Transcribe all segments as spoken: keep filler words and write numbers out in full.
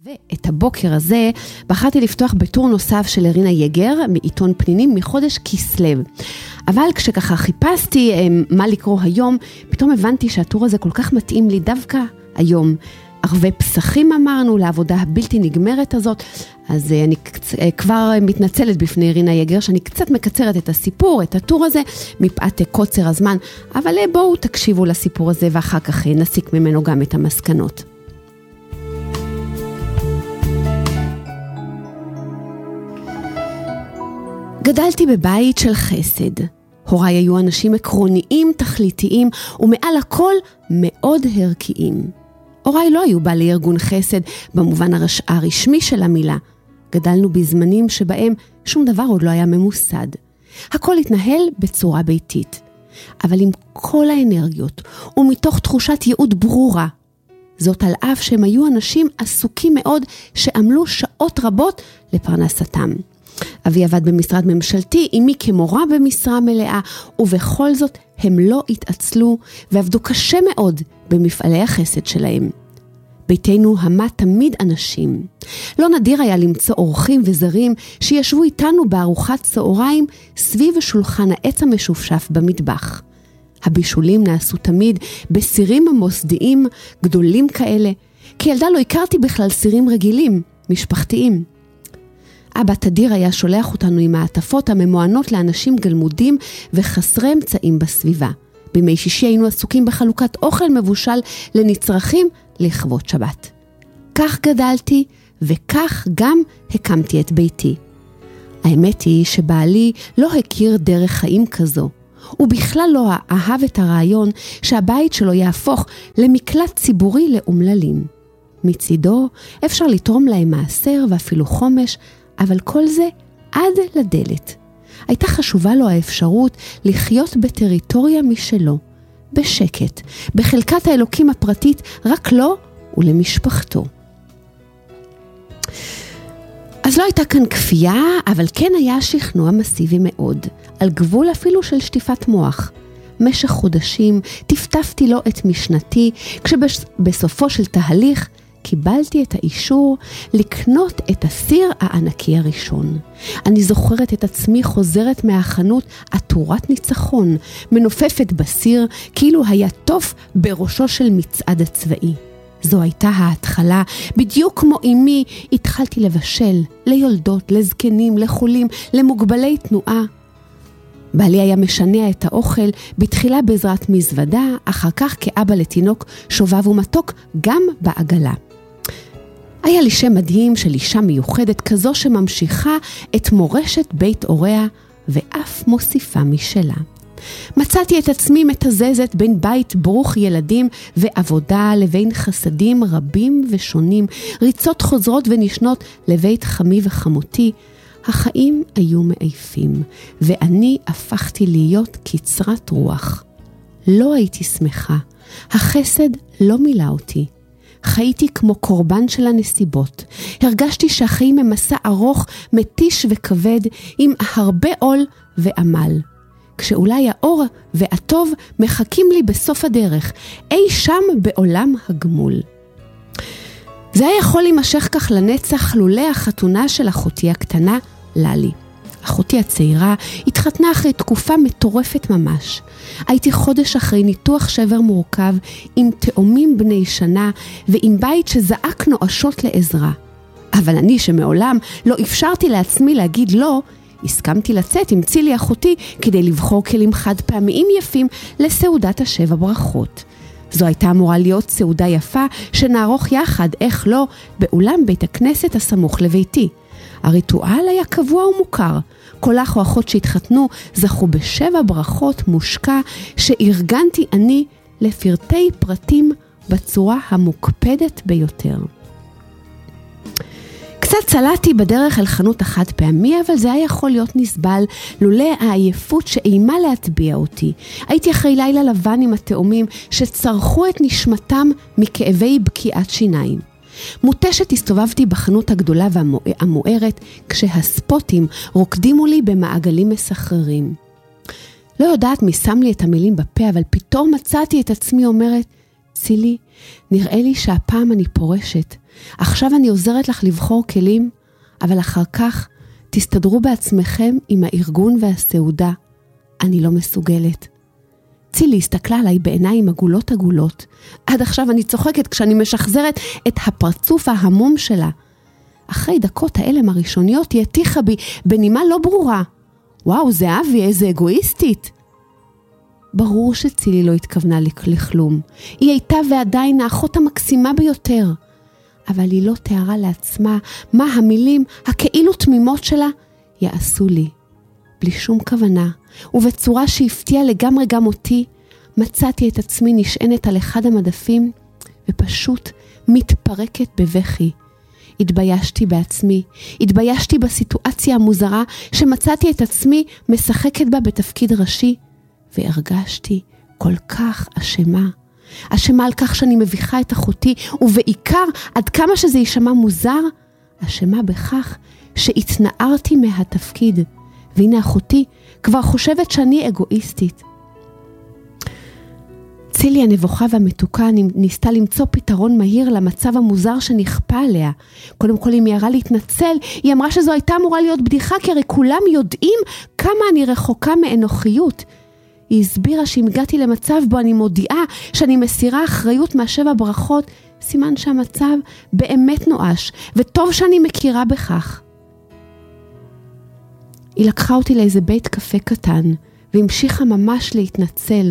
ואת הבוקר הזה בחרתי לפתוח בטור נוסף של רינה יגר מעיתון פנינים מחודש כסלו. אבל כשככה חיפשתי מה לקרוא היום, פתאום הבנתי שהטור הזה כל כך מתאים לי דווקא היום. ערבי פסחים אמרנו, לעבודה הבלתי נגמרת הזאת, אז אני כבר מתנצלת בפני רינה יגר שאני קצת מקצרת את הסיפור, את הטור הזה, מפאת קוצר הזמן, אבל בואו תקשיבו לסיפור הזה ואחר כך נסיק ממנו גם את המסקנות. גדלתי בבית של חסד. הוריי היו אנשים עקרוניים, תכליתיים, ומעל הכל מאוד ערכיים. הוריי לא היו בעלי ארגון חסד במובן הרש... הרשמי של המילה. גדלנו בזמנים שבהם שום דבר עוד לא היה ממוסד. הכל התנהל בצורה ביתית. אבל עם כל האנרגיות ומתוך תחושת ייעוד ברורה. זאת על אף שהם היו אנשים עסוקים מאוד שעמלו שעות רבות לפרנסתם. אבי עבד במשרד ממשלתי, אמי כמורה במשרה מלאה, ובכל זאת הם לא התעצלו ועבדו קשה מאוד במפעלי החסד שלהם. ביתנו המה תמיד אנשים. לא נדיר היה למצוא אורחים וזרים שישבו איתנו בארוחת צהריים סביב שולחן העץ המשופשף במטבח. הבישולים נעשו תמיד בסירים המוסדיים גדולים כאלה. כילדה לא הכרתי בכלל סירים רגילים, משפחתיים. אבא תדיר היה שולח אותנו עם העטפות הממוענות לאנשים גלמודים וחסרי אמצעים בסביבה. בימי שישי היינו עסוקים בחלוקת אוכל מבושל לנצרכים לכבוד שבת. כך גדלתי וכך גם הקמתי את ביתי. האמת היא שבעלי לא הכיר דרך חיים כזו. הוא בכלל לא אהב את הרעיון שהבית שלו יהפוך למקלט ציבורי לאומללים. מצידו אפשר לתרום להם מעשר ואפילו חומש, אבל כל זה עד לדלת. הייתה חשובה לו האפשרות לחיות בטריטוריה משלו, בשקט, בחלקת האלוקים הפרטית, רק לו ולמשפחתו. אז לא הייתה כאן כפייה, אבל כן היה שכנוע מסיבי מאוד, על גבול אפילו של שטיפת מוח. משך חודשים טפטפתי לו את משנתי, כשבסופו של תהליך קיבלתי את האישור לקנות את הסיר הענקי הראשון. אני זוכרת את עצמי חוזרת מהחנות עטורת ניצחון, מנופפת בסיר כאילו היה תוף בראשו של מצעד הצבאי. זו הייתה ההתחלה, בדיוק כמו אמי התחלתי לבשל, ליולדות, לזקנים, לחולים, למוגבלי תנועה. בעלי היה משנע את האוכל בתחילה בעזרת מזוודה, אחר כך כאבא לתינוק שובב ומתוק גם בעגלה. היה לי שם מדהים של אישה מיוחדת כזו שממשיכה את מורשת בית הוריה ואף מוסיפה משלה. מצאתי את עצמי מתזזת בין בית ברוך ילדים ועבודה לבין חסדים רבים ושונים, ריצות חוזרות ונשנות לבית חמי וחמותי. החיים היו מעייפים ואני הפכתי להיות קצרת רוח. לא הייתי שמחה, החסד לא מילא אותי. חייתי כמו קורבן של הנסיבות. הרגשתי שהחיים הם מסע ארוך, מתיש וכבד, עם הרבה עול ועמל. כשאולי האור והטוב מחכים לי בסוף הדרך, אי שם בעולם הגמול. זה היה יכול להימשך כך לנצח לולא החתונה של אחותי הקטנה, ללי. אחותי הצעירה התחתנה אחרי תקופה מטורפת ממש. הייתי חודש אחרי ניתוח שבר מורכב עם תאומים בני שנה ועם בית שזעק נואשות לעזרה. אבל אני שמעולם לא אפשרתי לעצמי להגיד לא, הסכמתי לצאת עם צילי אחותי כדי לבחור כלים חד פעמיים יפים לסעודת השבע ברכות. זו הייתה אמורה להיות סעודה יפה שנערוך יחד, איך לא, באולם בית הכנסת הסמוך לביתי. הריטואל היה קבוע ומוכר. כל אח או אחות שהתחתנו זכו בשבע ברכות מושקע שארגנתי אני לפרטי פרטים בצורה המוקפדת ביותר. קצת צלעתי בדרך אל חנות החד פעמי, אבל זה היה יכול להיות נסבל לולא העייפות שאימה להטביע אותי. הייתי אחרי לילה לבן עם התאומים שצרכו את נשמתם מכאבי בקיעת שיניים. מותשת הסתובבתי בחנות הגדולה והמוארת כשהספוטים רוקדים לי במעגלים מסחררים. לא יודעת מי שם לי את המילים בפה, אבל פתאום מצאתי את עצמי אומרת, צילי, נראה לי שהפעם אני פורשת. עכשיו אני עוזרת לך לבחור כלים, אבל אחר כך תסתדרו בעצמכם עם הארגון והסעודה. אני לא מסוגלת. צילי הסתכלה עליי בעיניים עגולות עגולות. עד עכשיו אני צוחקת כשאני משחזרת את הפרצוף ההמום שלה. אחרי דקות האלם הראשוניות היא התיחה בי בנימה לא ברורה. וואו, זה אבי, איזה אגואיסטית. ברור שצילי לא התכוונה לכלום. היא הייתה ועדיין האחות המקסימה ביותר. אבל היא לא תיארה לעצמה מה המילים הכאילו תמימות שלה יעשו לי. בלי שום כוונה, ובצורה שהפתיעה לגמרי גם אותי, מצאתי את עצמי נשענת על אחד המדפים, ופשוט מתפרקת בבכי. התביישתי בעצמי, התביישתי בסיטואציה המוזרה שמצאתי את עצמי משחקת בה בתפקיד ראשי, והרגשתי כל כך אשמה. אשמה על כך שאני מביכה את אחותי, ובעיקר עד כמה שזה יישמע מוזר, אשמה בכך שהתנערתי מהתפקיד. והנה אחותי כבר חושבת שאני אגואיסטית. צילי הנבוכה והמתוקה ניסתה למצוא פתרון מהיר למצב המוזר שנכפה עליה. קודם כל היא מיהרה להתנצל, היא אמרה שזו הייתה אמורה להיות בדיחה, כי הרי כולם יודעים כמה אני רחוקה מאנוכיות. היא הסבירה שאם הגעתי למצב בו אני מודיעה שאני מסירה אחריות מהשבע ברכות, סימן שהמצב באמת נואש, וטוב שאני מכירה בכך. היא לקחה אותי לאיזה בית קפה קטן, והמשיכה ממש להתנצל.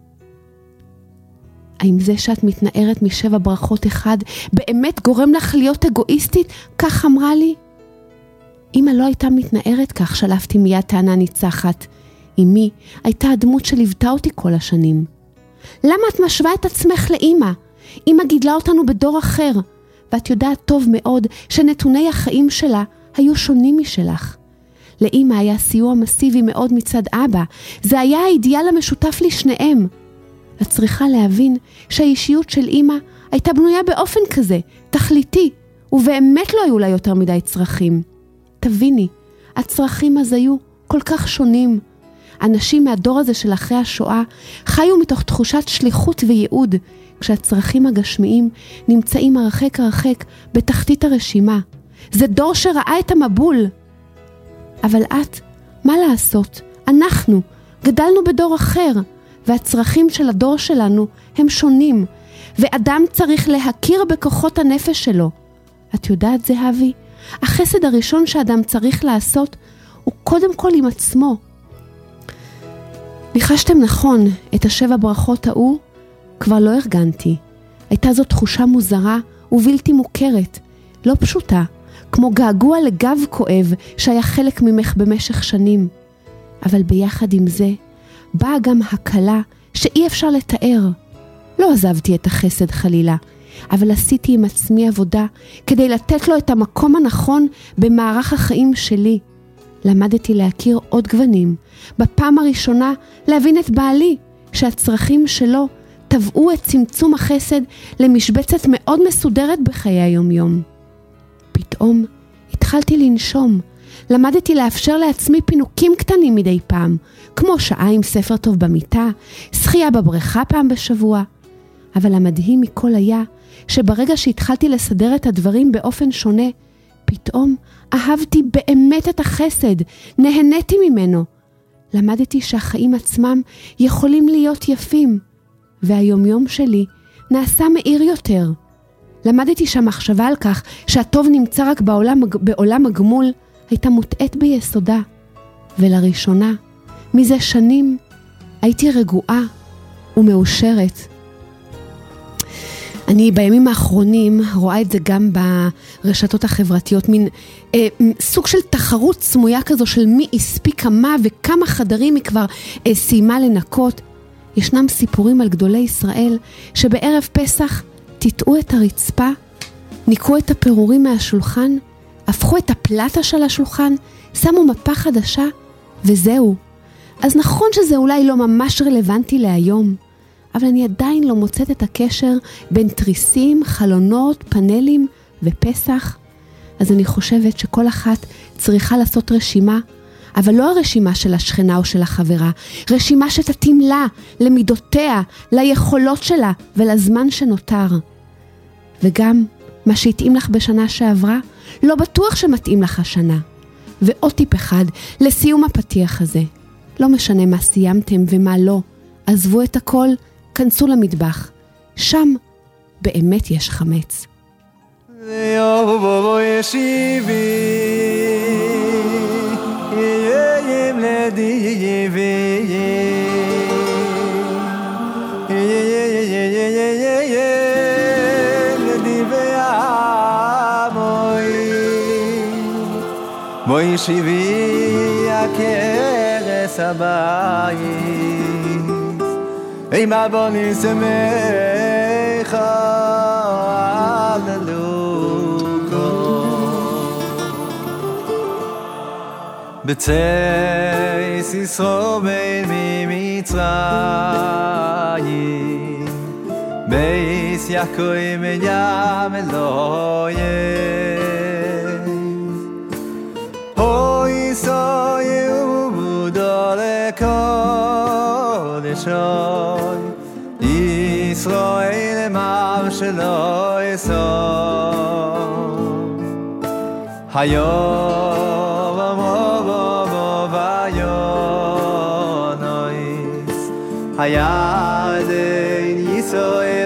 האם זה שאת מתנערת משבע ברכות אחד, באמת גורם לך להיות אגואיסטית? כך אמרה לי. אמא לא הייתה מתנערת כך, שלפתי מיד טענה ניצחת. אמי הייתה הדמות שליוותה אותי כל השנים. למה את משווה את עצמך לאמא? אמא גידלה אותנו בדור אחר, ואת יודעת טוב מאוד שנתוני החיים שלה היו שונים משלך. לאמא היה סיוע מסיבי מאוד מצד אבא, זה היה האידיאל המשותף לשניהם. את צריכה להבין שהאישיות של אמא הייתה בנויה באופן כזה, תכליתי, ובאמת לא היו לה יותר מדי צרכים. תביני, הצרכים אז היו כל כך שונים. אנשים מהדור הזה של אחרי השואה חיו מתוך תחושת שליחות וייעוד, כשהצרכים הגשמיים נמצאים הרחק הרחק בתחתית הרשימה. זה דור שראה את המבול. אבל את, מה לעשות? אנחנו גדלנו בדור אחר, והצרכים של הדור שלנו הם שונים, ואדם צריך להכיר בכוחות הנפש שלו. את יודעת זהבי, החסד הראשון שאדם צריך לעשות הוא קודם כל עם עצמו. ניחשתם נכון, את השבע ברכות ההוא כבר לא ארגנתי. הייתה זו תחושה מוזרה ובלתי מוכרת, לא פשוטה, כמו געגוע לגב כואב שהיה חלק ממך במשך שנים. אבל ביחד עם זה, באה גם הקלה שאי אפשר לתאר. לא עזבתי את החסד חלילה, אבל עשיתי עם עצמי עבודה כדי לתת לו את המקום הנכון במערך החיים שלי. למדתי להכיר עוד גוונים. בפעם הראשונה להבין את בעלי, שהצרכים שלו טבעו את צמצום החסד למשבצת מאוד מסודרת בחיי היום-יום. פתאום התחלתי לנשום. למדתי לאפשר לעצמי פינוקים קטנים מדי פעם, כמו שעה עם ספר טוב במיטה, שחייה בבריכה פעם בשבוע. אבל המדהים מכל היה שברגע שהתחלתי לסדר את הדברים באופן שונה, פתאום אהבתי באמת את החסד, נהניתי ממנו. למדתי שהחיים עצמם יכולים להיות יפים, והיומיום שלי נעשה מאיר יותר. למדתי שהמחשבה על כך שהטוב נמצא רק בעולם, בעולם הגמול הייתה מוטעת ביסודה, ולראשונה, מזה שנים, הייתי רגועה ומאושרת. אני בימים האחרונים רואה את זה גם ברשתות החברתיות, מין אה, סוג של תחרות סמויה כזו של מי הספיק כמה וכמה חדרים היא כבר אה, סיימה לנקות. ישנם סיפורים על גדולי ישראל שבערב פסח תטעו את הרצפה, ניקו את הפירורים מהשולחן, הפכו את הפלטה של השולחן, שמו מפה חדשה, וזהו. אז נכון שזה אולי לא ממש רלוונטי להיום, אבל אני עדיין לא מוצאת את הקשר בין תריסים, חלונות, פאנלים ופסח. אז אני חושבת שכל אחת צריכה לעשות רשימה אבל לא הרשימה של השכנה או של החברה, רשימה שתתאים לה, למידותיה, ליכולות שלה ולזמן שנותר. וגם מה שהתאים לך בשנה שעברה, לא בטוח שמתאים לך השנה. ועוד טיפ אחד, לסיום הפתיח הזה. לא משנה מה סיימתם ומה לא, עזבו את הכל, כנסו למטבח. שם באמת יש חמץ. בואי שיבי הכרס הבית אימה בוני שמחה הללוקו בצייס ישרו בין ממצרים בייס יעקוי מנям אלוהים Hoy soy udo le kodeshoy Yisrael mam shelo yisod Hayom amo vayonois Hayadein Yisrael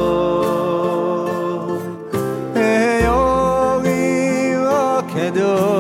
beyochol Eyomim okedo